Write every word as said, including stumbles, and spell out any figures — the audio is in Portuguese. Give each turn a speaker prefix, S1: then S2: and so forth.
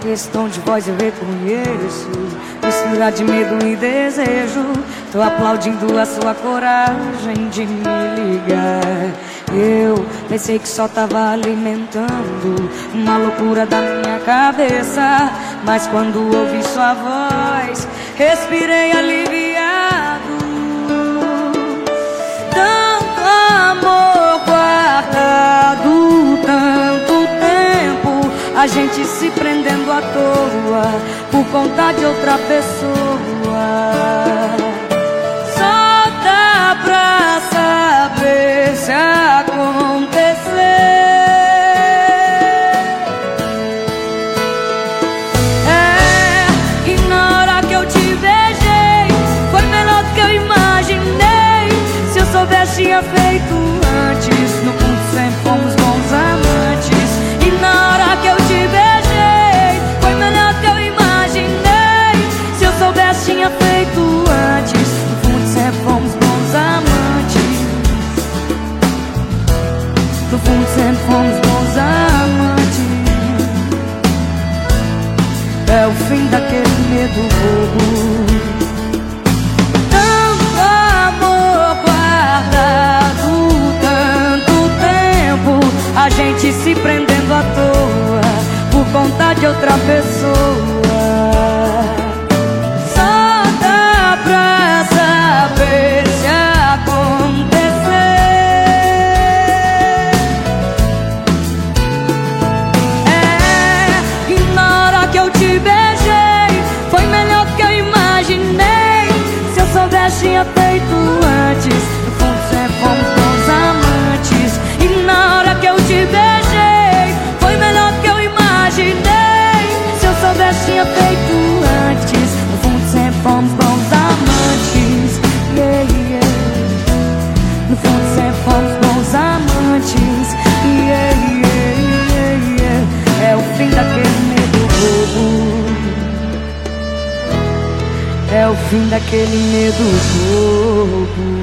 S1: esse tom de voz eu reconheço, mistura de medo e desejo. Tô aplaudindo a sua coragem de me ligar. Eu pensei que só tava alimentando uma loucura da minha cabeça, mas quando ouvi sua voz, respirei aliviado. Tanto amor guardado, tanto tempo, a gente se prendendo à toa por conta de outra pessoa. Só dá pra saber se acontecer. É, e na hora que eu te beijei, foi melhor do que eu imaginei. Se eu soubesse, tinha feito antes. No fundo sempre fomos bons amantes. E na hora que eu te beijei, foi melhor do que eu imaginei. Se eu soubesse, tinha feito antes. No fundo sempre fomos bons amantes. No fundo sempre fomos bons amantes. É o fim daquele medo bobo. Tanto amor guardado, tanto tempo, a gente se prendendo à toa por conta de outra pessoa. Só dá pra saber se acontecer. É, e na hora que eu te beijei, foi melhor do que eu imaginei. Se eu soubesse, tinha feito antes. No fundo sempre fomos bons amantes. E na hora que eu te beijei, foi melhor do que eu imaginei. Se eu soubesse, tinha feito antes. No fundo sempre fomos bons amantes. Yeah, yeah. No fundo sempre fomos bons amantes. Yeah, yeah, yeah, yeah. É o fim daquele medo bobo. É o fim daquele medo bobo.